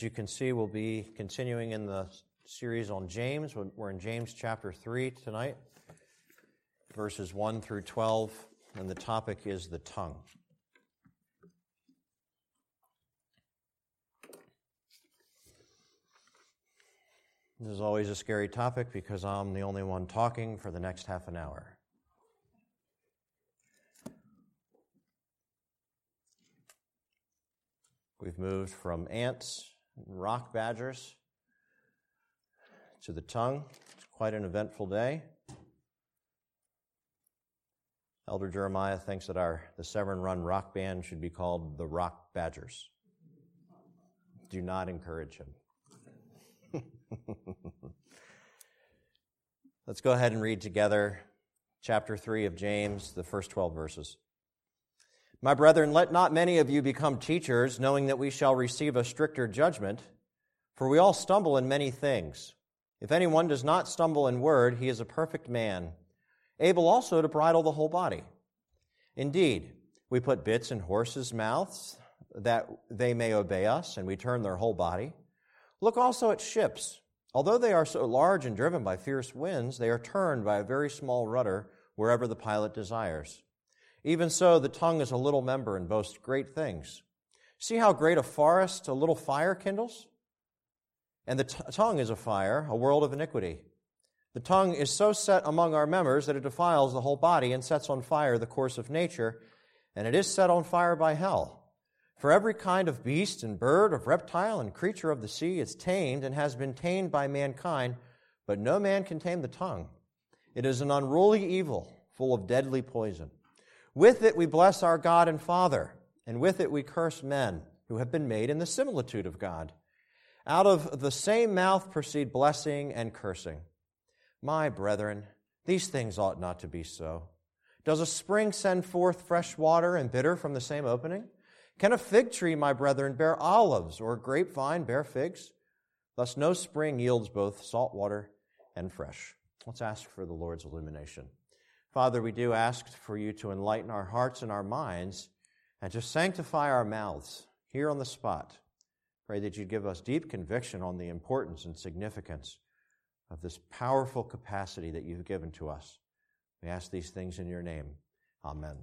As you can see, we'll be continuing in the series on James. We're in James chapter 3 tonight, verses 1 through 12, and the topic is the tongue. This is always a scary topic because I'm the only one talking for the next half an hour. We've moved from ants and rock badgers to the tongue. It's quite an eventful day. Elder Jeremiah thinks that the Severn Run rock band should be called the Rock Badgers. Do not encourage him. Let's go ahead and read together chapter 3 of James, the first 12 verses. My brethren, let not many of you become teachers, knowing that we shall receive a stricter judgment, for we all stumble in many things. If anyone does not stumble in word, he is a perfect man, able also to bridle the whole body. Indeed, we put bits in horses' mouths, that they may obey us, and we turn their whole body. Look also at ships. Although they are so large and driven by fierce winds, they are turned by a very small rudder wherever the pilot desires. Even so, the tongue is a little member and boasts great things. See how great a forest a little fire kindles? And the tongue is a fire, a world of iniquity. The tongue is so set among our members that it defiles the whole body and sets on fire the course of nature, and it is set on fire by hell. For every kind of beast and bird, of reptile and creature of the sea is tamed and has been tamed by mankind, but no man can tame the tongue. It is an unruly evil, full of deadly poison. With it we bless our God and Father, and with it we curse men who have been made in the similitude of God. Out of the same mouth proceed blessing and cursing. My brethren, these things ought not to be so. Does a spring send forth fresh water and bitter from the same opening? Can a fig tree, my brethren, bear olives, or a grapevine bear figs? Thus no spring yields both salt water and fresh. Let's ask for the Lord's illumination. Father, we do ask for you to enlighten our hearts and our minds and to sanctify our mouths here on the spot. Pray that you give us deep conviction on the importance and significance of this powerful capacity that you've given to us. We ask these things in your name. Amen.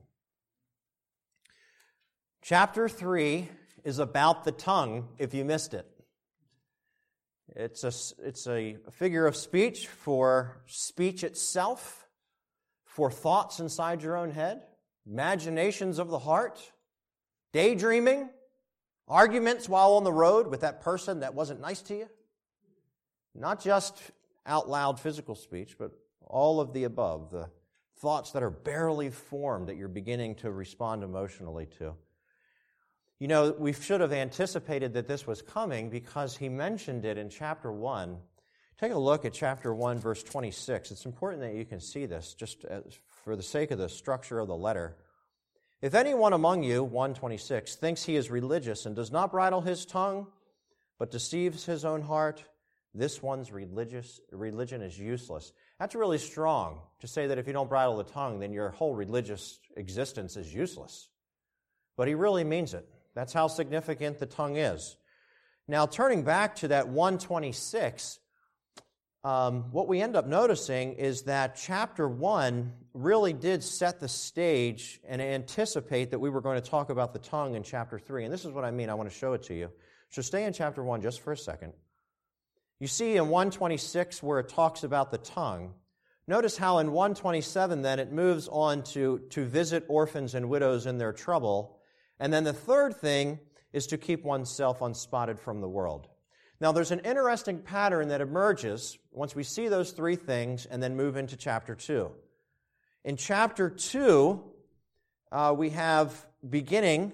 Chapter 3 is about the tongue, if you missed it. It's a figure of speech for speech itself, for thoughts inside your own head, imaginations of the heart, daydreaming, arguments while on the road with that person that wasn't nice to you. Not just out loud physical speech, but all of the above, the thoughts that are barely formed that you're beginning to respond emotionally to. You know, we should have anticipated that this was coming because he mentioned it in chapter 1. Take a look at chapter 1, verse 26. It's important that you can see this, just for the sake of the structure of the letter. If anyone among you, 1:26, thinks he is religious and does not bridle his tongue, but deceives his own heart, this one's religion is useless. That's really strong to say that if you don't bridle the tongue, then your whole religious existence is useless. But he really means it. That's how significant the tongue is. Now, turning back to that 1:26, what we end up noticing is that chapter 1 really did set the stage and anticipate that we were going to talk about the tongue in chapter 3. And this is what I mean. I want to show it to you. So stay in chapter 1 just for a second. You see in 1:26 where it talks about the tongue. Notice how in 1:27 then it moves on to visit orphans and widows in their trouble. And then the third thing is to keep oneself unspotted from the world. Now, there's an interesting pattern that emerges once we see those three things and then move into chapter 2. In chapter 2, we have beginning,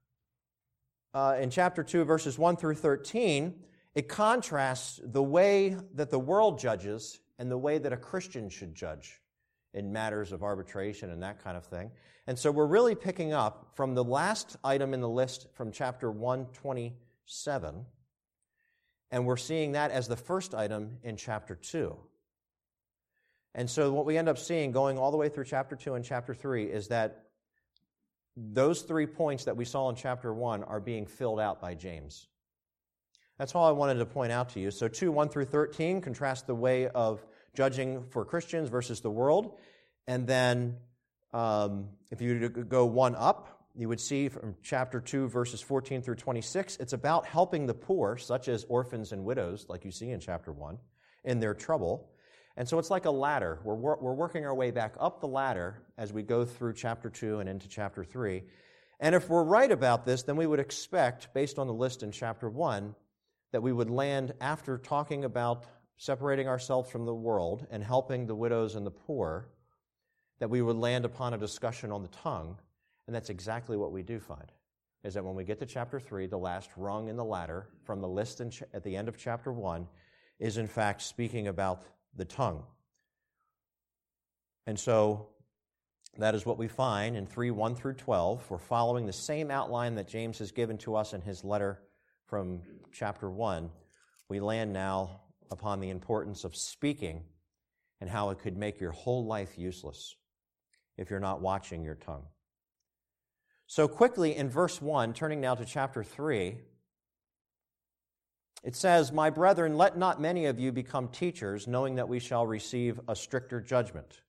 in chapter 2, verses 1 through 13, it contrasts the way that the world judges and the way that a Christian should judge in matters of arbitration and that kind of thing. And so we're really picking up from the last item in the list from chapter 1:27, and we're seeing that as the first item in chapter 2. And so what we end up seeing going all the way through chapter 2 and chapter 3 is that those 3 points that we saw in chapter 1 are being filled out by James. That's all I wanted to point out to you. So 2:1 through 13 contrast the way of judging for Christians versus the world. And then if you go one up, you would see from chapter 2, verses 14 through 26, it's about helping the poor, such as orphans and widows, like you see in chapter 1, in their trouble. And so it's like a ladder. We're working our way back up the ladder as we go through chapter 2 and into chapter 3. And if we're right about this, then we would expect, based on the list in chapter 1, that we would land, after talking about separating ourselves from the world and helping the widows and the poor, that we would land upon a discussion on the tongue. And that's exactly what we do find, is that when we get to chapter 3, the last rung in the ladder from the list at the end of chapter 1 is in fact speaking about the tongue. And so that is what we find in 3:1 through 12. We're following the same outline that James has given to us in his letter from chapter 1. We land now upon the importance of speaking and how it could make your whole life useless if you're not watching your tongue. So quickly in verse 1, turning now to chapter 3, it says, "My brethren, let not many of you become teachers, knowing that we shall receive a stricter judgment."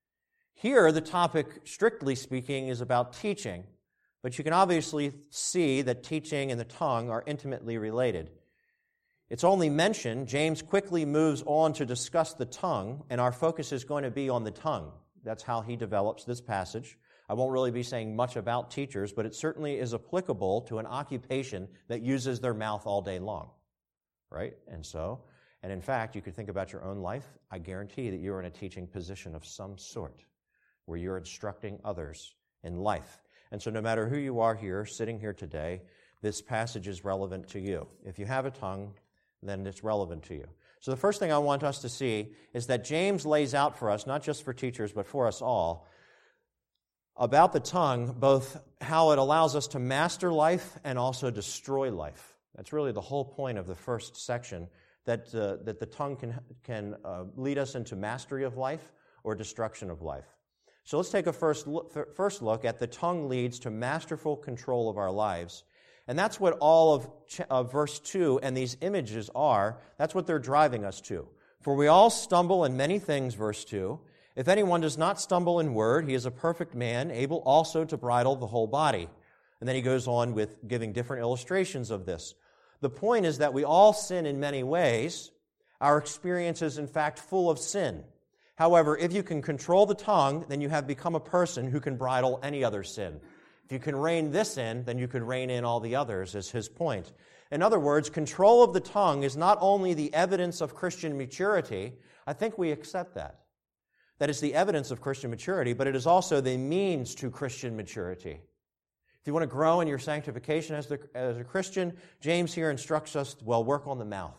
Here, the topic, strictly speaking, is about teaching, but you can obviously see that teaching and the tongue are intimately related. It's only mentioned. James quickly moves on to discuss the tongue, and our focus is going to be on the tongue. That's how he develops this passage. I won't really be saying much about teachers, but it certainly is applicable to an occupation that uses their mouth all day long, right? And in fact, you could think about your own life. I guarantee that you're in a teaching position of some sort where you're instructing others in life. And so no matter who you are here, sitting here today, this passage is relevant to you. If you have a tongue, then it's relevant to you. So the first thing I want us to see is that James lays out for us, not just for teachers, but for us all, about the tongue, both how it allows us to master life and also destroy life. That's really the whole point of the first section, that the tongue can lead us into mastery of life or destruction of life. So let's take a first look at the tongue leads to masterful control of our lives. And that's what all of verse 2 and these images are. That's what they're driving us to. "For we all stumble in many things," verse 2. "If anyone does not stumble in word, he is a perfect man, able also to bridle the whole body." And then he goes on with giving different illustrations of this. The point is that we all sin in many ways. Our experience is, in fact, full of sin. However, if you can control the tongue, then you have become a person who can bridle any other sin. If you can rein this in, then you could rein in all the others, is his point. In other words, control of the tongue is not only the evidence of Christian maturity. I think we accept that. That is the evidence of Christian maturity, but it is also the means to Christian maturity. If you want to grow in your sanctification as a Christian, James here instructs us, well, work on the mouth.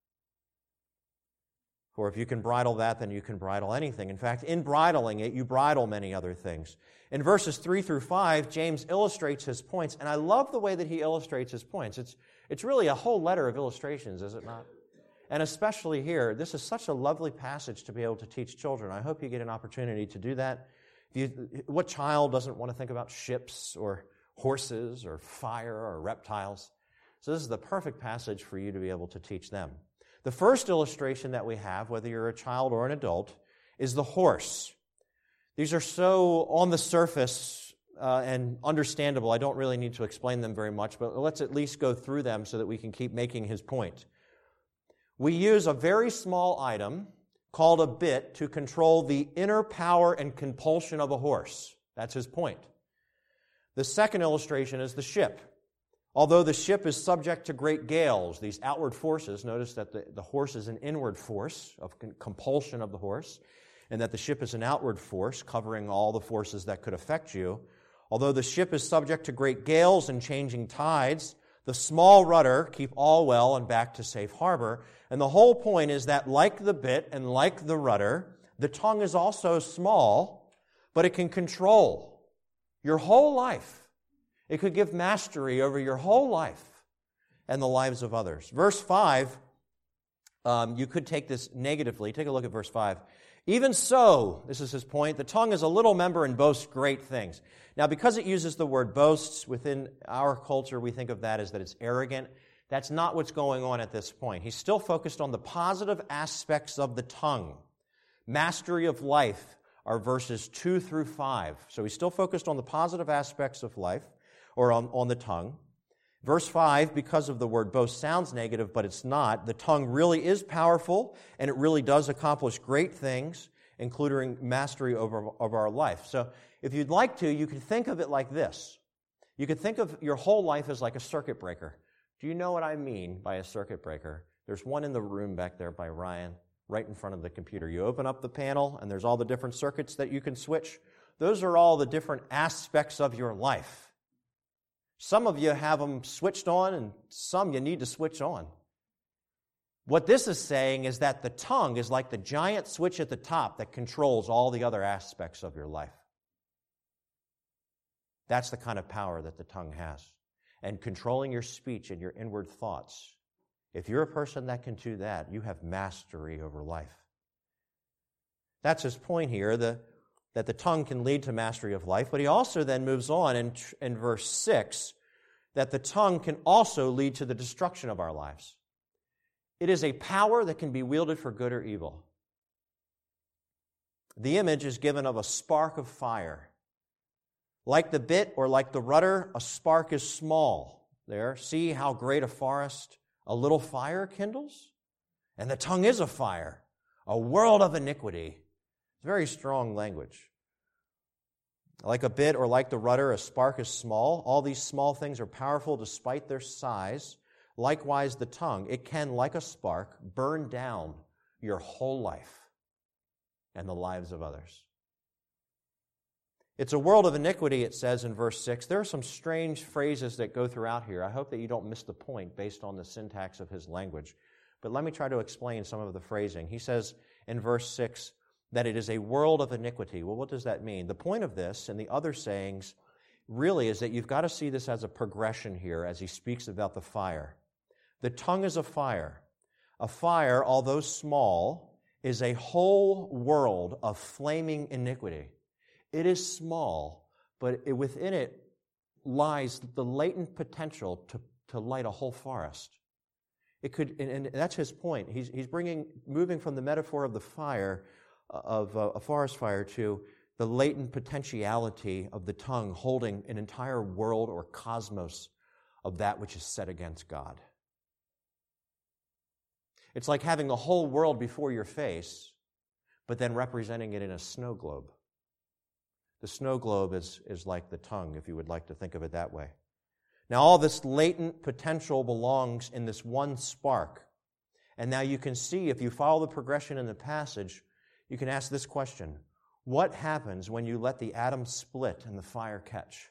For if you can bridle that, then you can bridle anything. In fact, in bridling it, you bridle many other things. In verses 3 through 5, James illustrates his points, and I love the way that he illustrates his points. It's really a whole letter of illustrations, is it not? And especially here, this is such a lovely passage to be able to teach children. I hope you get an opportunity to do that. What child doesn't want to think about ships or horses or fire or reptiles? So this is the perfect passage for you to be able to teach them. The first illustration that we have, whether you're a child or an adult, is the horse. These are so on the surface and understandable. I don't really need to explain them very much, but let's at least go through them so that we can keep making his point. We use a very small item called a bit to control the inner power and compulsion of a horse. That's his point. The second illustration is the ship. Although the ship is subject to great gales, these outward forces, notice that the horse is an inward force of compulsion of the horse, and that the ship is an outward force covering all the forces that could affect you. Although the ship is subject to great gales and changing tides, the small rudder keep all well and back to safe harbor. And the whole point is that, like the bit and like the rudder, the tongue is also small, but it can control your whole life. It could give mastery over your whole life and the lives of others. Verse 5, you could take this negatively. Take a look at verse 5. "Even so," this is his point, "the tongue is a little member and boasts great things." Now, because it uses the word boasts, within our culture we think of that as that it's arrogant, That's not what's going on at this point. He's still focused on the positive aspects of the tongue. Mastery of life are verses 2 through 5. So he's still focused on the positive aspects of life, or on the tongue. Verse 5, because of the word boast, sounds negative, but it's not. The tongue really is powerful, and it really does accomplish great things, including mastery of our life. So if you'd like to, you could think of it like this. You could think of your whole life as like a circuit breaker. Do you know what I mean by a circuit breaker? There's one in the room back there by Ryan, right in front of the computer. You open up the panel, and there's all the different circuits that you can switch. Those are all the different aspects of your life. Some of you have them switched on, and some you need to switch on. What this is saying is that the tongue is like the giant switch at the top that controls all the other aspects of your life. That's the kind of power that the tongue has. And controlling your speech and your inward thoughts. If you're a person that can do that, you have mastery over life. That's his point here, that the tongue can lead to mastery of life. But he also then moves on in verse 6 that the tongue can also lead to the destruction of our lives. It is a power that can be wielded for good or evil. The image is given of a spark of fire. Like the bit or like the rudder, a spark is small. There, see how great a forest a little fire kindles? And the tongue is a fire, a world of iniquity. It's very strong language. Like a bit or like the rudder, a spark is small. All these small things are powerful despite their size. Likewise, the tongue, it can, like a spark, burn down your whole life and the lives of others. It's a world of iniquity, it says in verse 6. There are some strange phrases that go throughout here. I hope that you don't miss the point based on the syntax of his language. But let me try to explain some of the phrasing. He says in verse 6 that it is a world of iniquity. Well, what does that mean? The point of this and the other sayings really is that you've got to see this as a progression here as he speaks about the fire. The tongue is a fire. A fire, although small, is a whole world of flaming iniquity. It is small, but within it lies the latent potential to light a whole forest. It could, and that's his point. He's moving from the metaphor of the fire, of a forest fire, to the latent potentiality of the tongue holding an entire world or cosmos of that which is set against God. It's like having the whole world before your face, but then representing it in a snow globe. The snow globe is like the tongue, if you would like to think of it that way. Now, all this latent potential belongs in this one spark. And now you can see, if you follow the progression in the passage, you can ask this question: what happens when you let the atom split and the fire catch?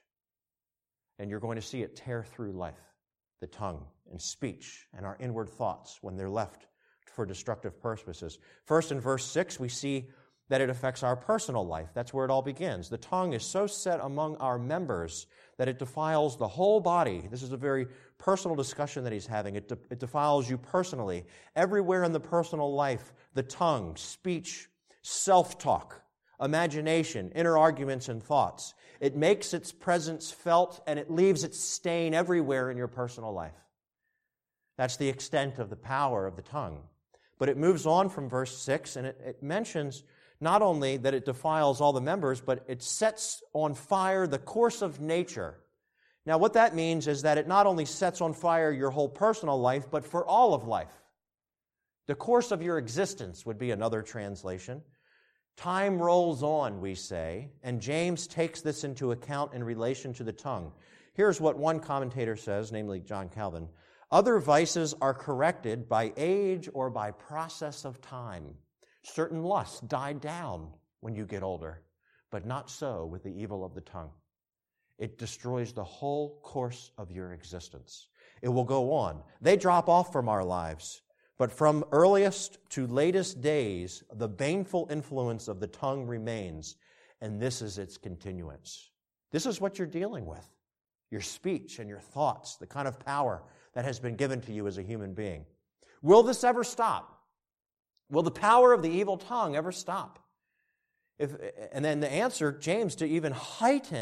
And you're going to see it tear through life, the tongue and speech and our inward thoughts when they're left for destructive purposes. First, in verse 6, we see that it affects our personal life. That's where it all begins. The tongue is so set among our members that it defiles the whole body. This is a very personal discussion that he's having. It defiles you personally. Everywhere in the personal life, the tongue, speech, self-talk, imagination, inner arguments and thoughts. It makes its presence felt, and it leaves its stain everywhere in your personal life. That's the extent of the power of the tongue. But it moves on from verse 6, and it mentions not only that it defiles all the members, but it sets on fire the course of nature. Now, what that means is that it not only sets on fire your whole personal life, but for all of life. The course of your existence would be another translation. Time rolls on, we say, and James takes this into account in relation to the tongue. Here's what one commentator says, namely John Calvin: other vices are corrected by age or by process of time. Certain lusts die down when you get older, but not so with the evil of the tongue. It destroys the whole course of your existence. It will go on. They drop off from our lives, but from earliest to latest days, the baneful influence of the tongue remains, and this is its continuance. This is what you're dealing with, your speech and your thoughts, the kind of power that has been given to you as a human being. Will this ever stop? Will the power of the evil tongue ever stop? And then the answer, James, to even heighten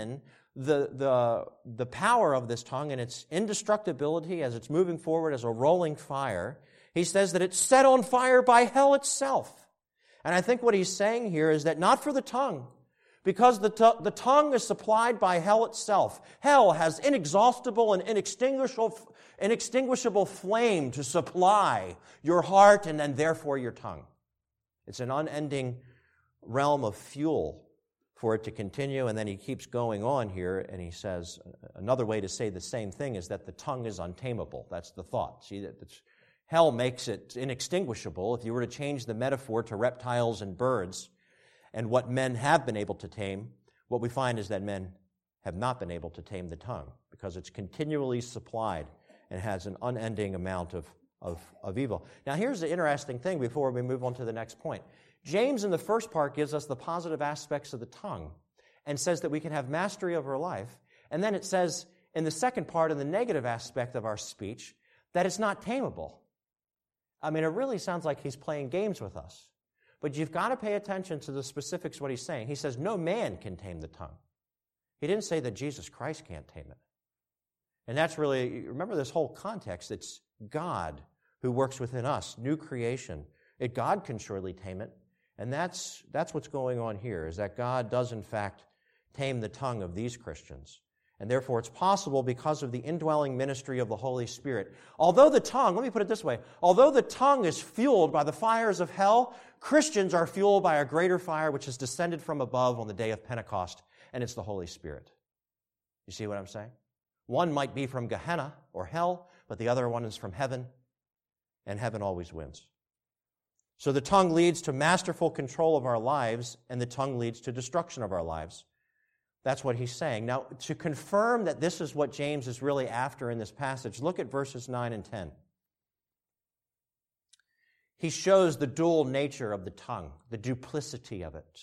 the power of this tongue and its indestructibility as it's moving forward as a rolling fire, he says that it's set on fire by hell itself. And I think what he's saying here is that not for the tongue, because the tongue is supplied by hell itself. Hell has inexhaustible and inextinguishable flame to supply your heart and then therefore your tongue. It's an unending realm of fuel for it to continue. And then he keeps going on here and he says, another way to say the same thing is that the tongue is untamable. That's the thought. See, hell makes it inextinguishable. If you were to change the metaphor to reptiles and birds and what men have been able to tame, what we find is that men have not been able to tame the tongue because it's continually supplied and has an unending amount of evil. Now, here's the interesting thing before we move on to the next point. James, in the first part, gives us the positive aspects of the tongue and says that we can have mastery over life. And then it says in the second part, in the negative aspect of our speech, that it's not tameable. I mean, it really sounds like he's playing games with us. But you've got to pay attention to the specifics of what he's saying. He says no man can tame the tongue. He didn't say that Jesus Christ can't tame it. And that's really, remember this whole context, it's God who works within us, new creation. God can surely tame it. And that's what's going on here, is that God does in fact tame the tongue of these Christians. And therefore it's possible because of the indwelling ministry of the Holy Spirit. Although the tongue, let me put it this way, although the tongue is fueled by the fires of hell, Christians are fueled by a greater fire which has descended from above on the day of Pentecost, and it's the Holy Spirit. You see what I'm saying? One might be from Gehenna or hell, but the other one is from heaven, and heaven always wins. So the tongue leads to masterful control of our lives, and the tongue leads to destruction of our lives. That's what he's saying. Now, to confirm that this is what James is really after in this passage, look at verses 9 and 10. He shows the dual nature of the tongue, the duplicity of it,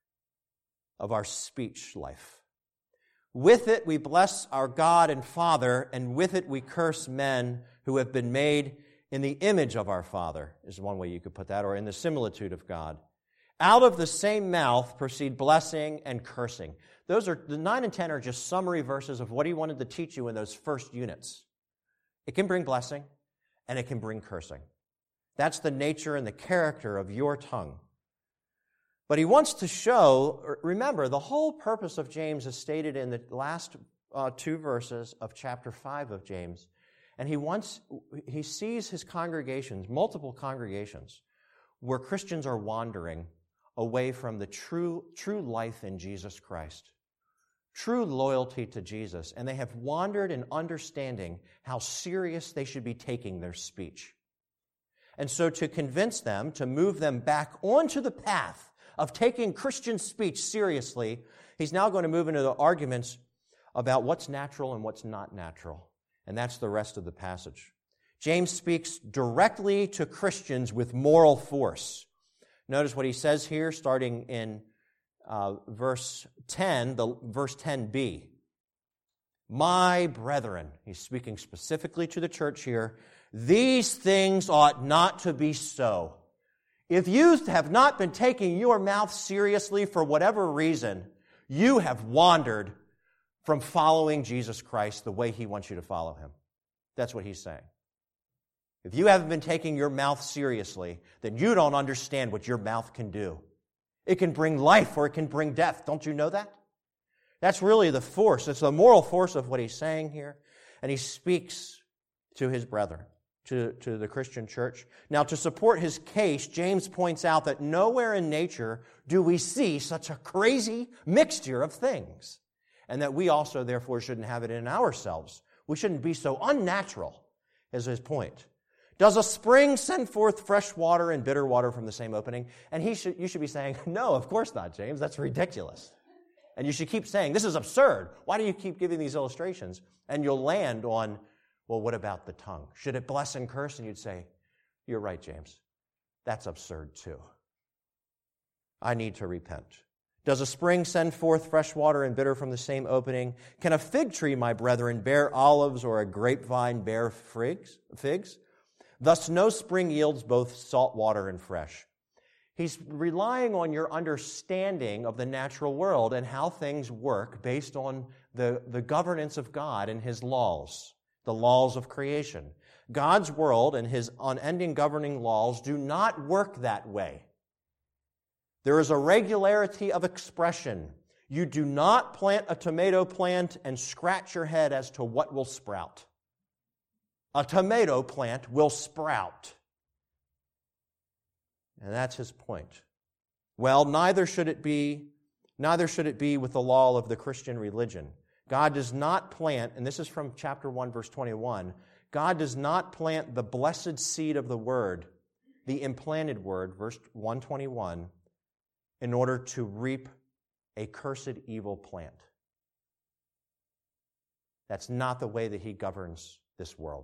of our speech life. With it we bless our God and Father, and with it we curse men who have been made in the image of our Father, is one way you could put that, or in the similitude of God. Out of the same mouth proceed blessing and cursing. Those are, the 9 and 10 are just summary verses of what he wanted to teach you in those first units. It can bring blessing, and it can bring cursing. That's the nature and the character of your tongue. But he wants to show, remember, the whole purpose of James is stated in the last 2 verses of chapter 5 of James. And he sees his congregations, multiple congregations, where Christians are wandering away from the true life in Jesus Christ, true loyalty to Jesus, and they have wandered in understanding how serious they should be taking their speech. And so to convince them, to move them back onto the path of taking Christian speech seriously, he's now going to move into the arguments about what's natural and what's not natural. And that's the rest of the passage. James speaks directly to Christians with moral force. Notice what he says here, starting in verse 10, verse 10b. My brethren, he's speaking specifically to the church here, these things ought not to be so. If you have not been taking your mouth seriously for whatever reason, you have wandered from following Jesus Christ the way he wants you to follow him. That's what he's saying. If you haven't been taking your mouth seriously, then you don't understand what your mouth can do. It can bring life or it can bring death. Don't you know that? That's really the force. It's the moral force of what he's saying here. And he speaks to his brethren, to the Christian church. Now, to support his case, James points out that nowhere in nature do we see such a crazy mixture of things. And that we also, therefore, shouldn't have it in ourselves. We shouldn't be so unnatural, is his point. Does a spring send forth fresh water and bitter water from the same opening? And you should be saying, no, of course not, James. That's ridiculous. And you should keep saying, this is absurd. Why do you keep giving these illustrations? And you'll land on, well, what about the tongue? Should it bless and curse? And you'd say, you're right, James. That's absurd too. I need to repent. Does a spring send forth fresh water and bitter from the same opening? Can a fig tree, my brethren, bear olives, or a grapevine bear figs? Thus no spring yields both salt water and fresh. He's relying on your understanding of the natural world and how things work based on the governance of God and His laws, the laws of creation. God's world and His unending governing laws do not work that way. There is a regularity of expression. You do not plant a tomato plant and scratch your head as to what will sprout. A tomato plant will sprout. And that's his point. Well, neither should it be with the law of the Christian religion. God does not plant, and this is from chapter 1, verse 21, God does not plant the blessed seed of the word, the implanted word, verse 121, in order to reap a cursed evil plant. That's not the way that He governs this world.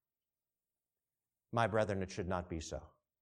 My brethren, it should not be so.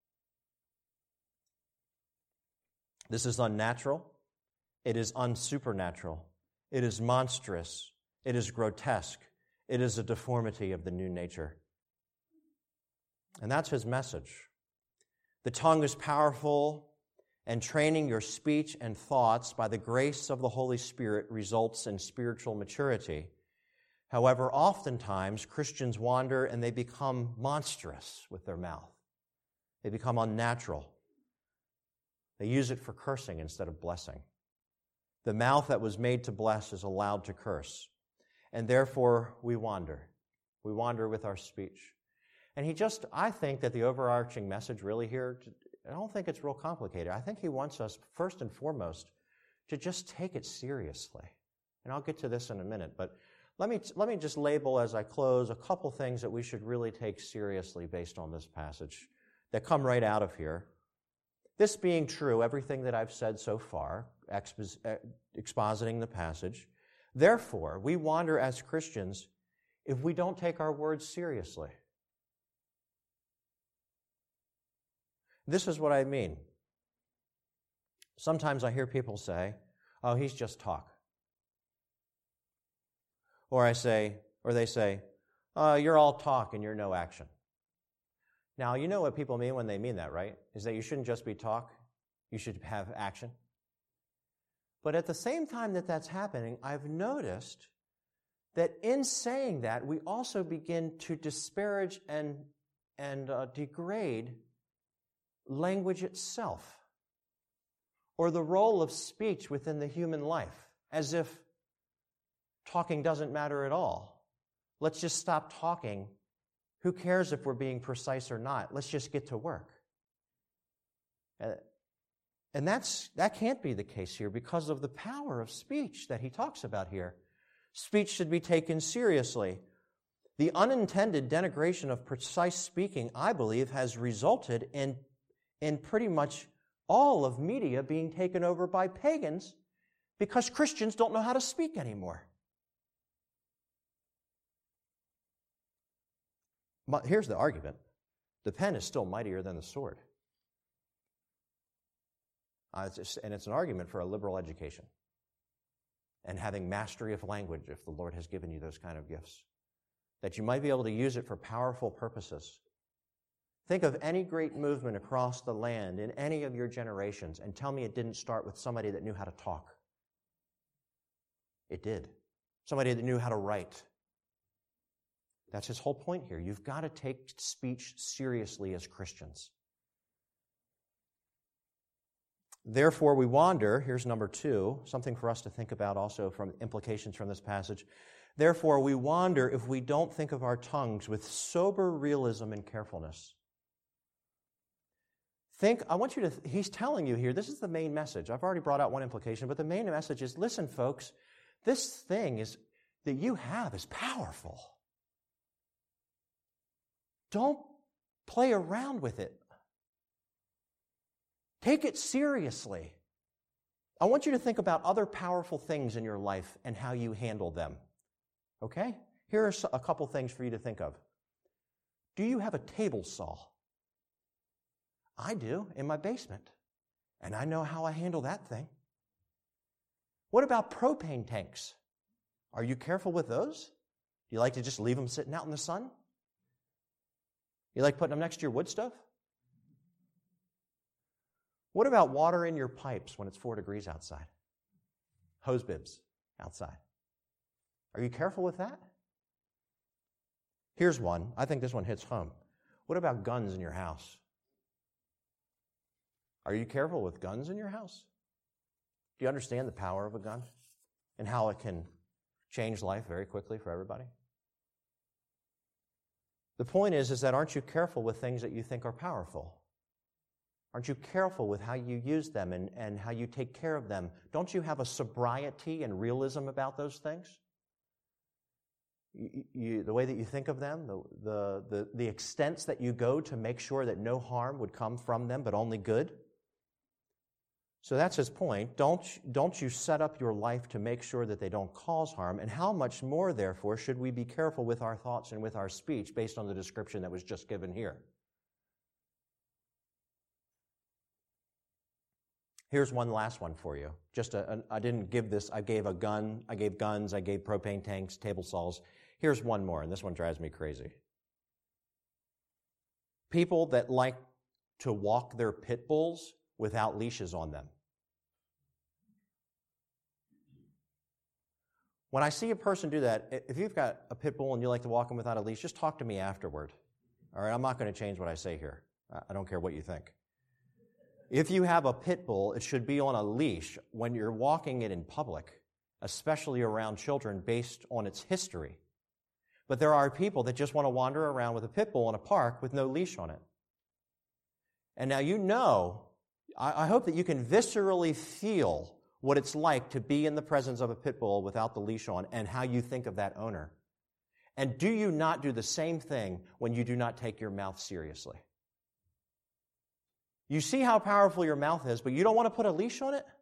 This is unnatural. It is unsupernatural. It is monstrous. It is grotesque. It is a deformity of the new nature. And that's His message. The tongue is powerful, and training your speech and thoughts by the grace of the Holy Spirit results in spiritual maturity. However, oftentimes Christians wander and they become monstrous with their mouth. They become unnatural. They use it for cursing instead of blessing. The mouth that was made to bless is allowed to curse. And therefore, we wander. We wander with our speech. And I think that the overarching message really here, I don't think it's real complicated. I think He wants us, first and foremost, to just take it seriously. And I'll get to this in a minute, but let me just label as I close a couple things that we should really take seriously based on this passage that come right out of here. This being true, everything that I've said so far, expositing the passage, therefore, we wander as Christians if we don't take our words seriously. This is what I mean. Sometimes I hear people say, "Oh, he's just talk." Or they say, "Oh, you're all talk and you're no action." Now, you know what people mean when they mean that, right? Is that you shouldn't just be talk, you should have action. But at the same time that that's happening, I've noticed that in saying that, we also begin to disparage and degrade language itself, or the role of speech within the human life, as if talking doesn't matter at all. Let's just stop talking. Who cares if we're being precise or not? Let's just get to work. And that can't be the case here because of the power of speech that he talks about here. Speech should be taken seriously. The unintended denigration of precise speaking, I believe, has resulted in pretty much all of media being taken over by pagans because Christians don't know how to speak anymore. But here's the argument. The pen is still mightier than the sword. And it's an argument for a liberal education and having mastery of language if the Lord has given you those kind of gifts, that you might be able to use it for powerful purposes. Think of any great movement across the land in any of your generations and tell me it didn't start with somebody that knew how to talk. It did. Somebody that knew how to write. That's his whole point here. You've got to take speech seriously as Christians. Therefore, we wander. Here's number 2, something for us to think about also from implications from this passage. Therefore, we wander if we don't think of our tongues with sober realism and carefulness. He's telling you here, this is the main message. I've already brought out one implication, but the main message is, listen, folks, this thing that you have is powerful. Don't play around with it. Take it seriously. I want you to think about other powerful things in your life and how you handle them. Okay? Here are a couple things for you to think of. Do you have a table saw? I do, in my basement. And I know how I handle that thing. What about propane tanks? Are you careful with those? Do you like to just leave them sitting out in the sun? You like putting them next to your wood stove? What about water in your pipes when it's 4 degrees outside? Hose bibs outside. Are you careful with that? Here's one. I think this one hits home. What about guns in your house? Are you careful with guns in your house? Do you understand the power of a gun and how it can change life very quickly for everybody? The point is that aren't you careful with things that you think are powerful? Aren't you careful with how you use them and how you take care of them? Don't you have a sobriety and realism about those things? The way that you think of them, the extents that you go to make sure that no harm would come from them, but only good. So that's his point. Don't you set up your life to make sure that they don't cause harm? And how much more, therefore, should we be careful with our thoughts and with our speech based on the description that was just given here? Here's one last one for you. I didn't give this. I gave a gun. I gave guns. I gave propane tanks, table saws. Here's one more, and this one drives me crazy. People that like to walk their pit bulls without leashes on them. When I see a person do that, if you've got a pit bull and you like to walk them without a leash, just talk to me afterward. All right, I'm not going to change what I say here. I don't care what you think. If you have a pit bull, it should be on a leash when you're walking it in public, especially around children, based on its history. But there are people that just want to wander around with a pit bull in a park with no leash on it. And now you know, I hope that you can viscerally feel what it's like to be in the presence of a pit bull without the leash on and how you think of that owner. And do you not do the same thing when you do not take your mouth seriously? You see how powerful your mouth is, but you don't want to put a leash on it?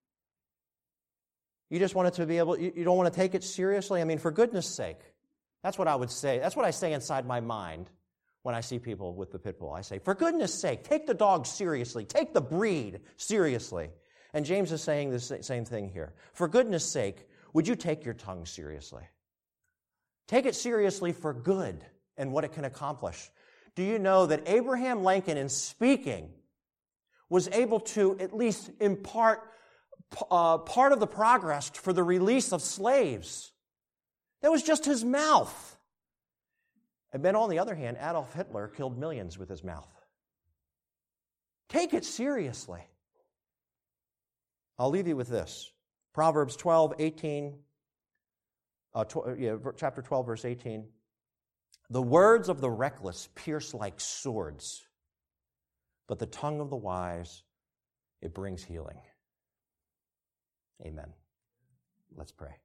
You just want it to be able, you don't want to take it seriously? I mean, for goodness sake. That's what I would say. That's what I say inside my mind when I see people with the pit bull. I say, for goodness sake, take the dog seriously. Take the breed seriously. And James is saying the same thing here. For goodness sake, would you take your tongue seriously? Take it seriously for good and what it can accomplish. Do you know that Abraham Lincoln, in speaking, was able to at least impart part of the progress for the release of slaves? That was just his mouth. And then on the other hand, Adolf Hitler killed millions with his mouth. Take it seriously. I'll leave you with this. Proverbs 12:18, chapter 12, verse 18. The words of the reckless pierce like swords, but the tongue of the wise, it brings healing. Amen. Let's pray.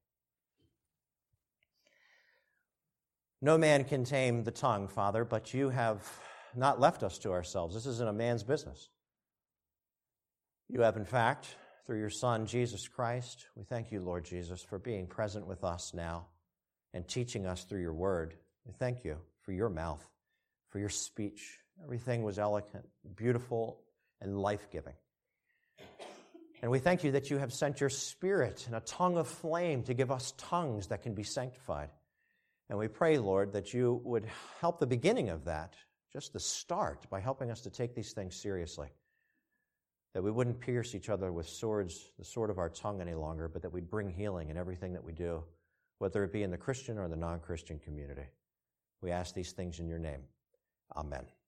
No man can tame the tongue, Father, but you have not left us to ourselves. This isn't a man's business. You have, in fact, through your Son, Jesus Christ, we thank you, Lord Jesus, for being present with us now and teaching us through your word. We thank you for your mouth, for your speech. Everything was eloquent, beautiful, and life-giving. And we thank you that you have sent your Spirit in a tongue of flame to give us tongues that can be sanctified. And we pray, Lord, that you would help the beginning of that, just the start, by helping us to take these things seriously. That we wouldn't pierce each other with swords, the sword of our tongue any longer, but that we'd bring healing in everything that we do, whether it be in the Christian or the non-Christian community. We ask these things in your name. Amen.